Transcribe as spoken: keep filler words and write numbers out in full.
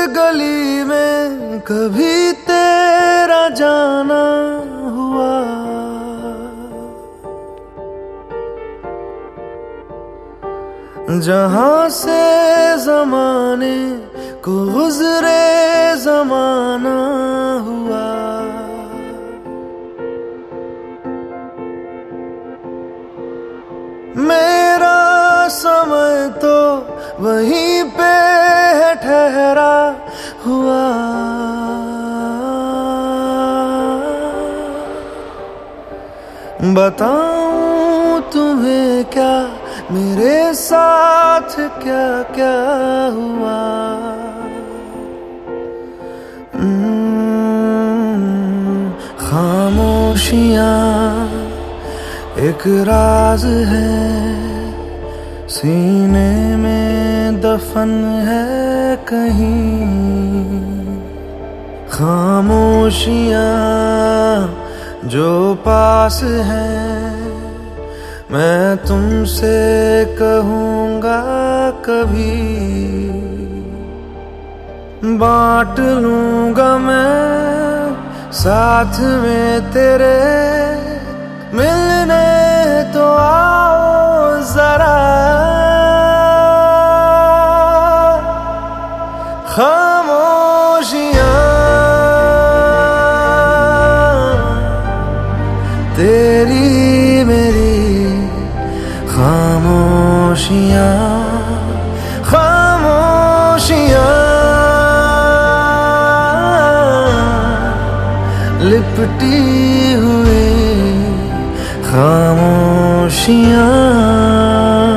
गली में कभी तेरा जाना हुआ, जहां से जमाने को गुजरे जमाना हुआ। मेरा समय तो वहीं पे है ठहरा हुआ। बताऊं तुम्हें क्या मेरे साथ क्या क्या हुआ। खामोशियां एक राज है, सीने में दफन है कहीं। खामोशियां जो पास है, मैं तुमसे कहूँगा कभी। बांट लूँगा मैं साथ में तेरे, मिलने तो आओ जरा। खामोशियां तेरी मेरी, खामोशियां खामोशियां लिपटी हुई खामोशियां।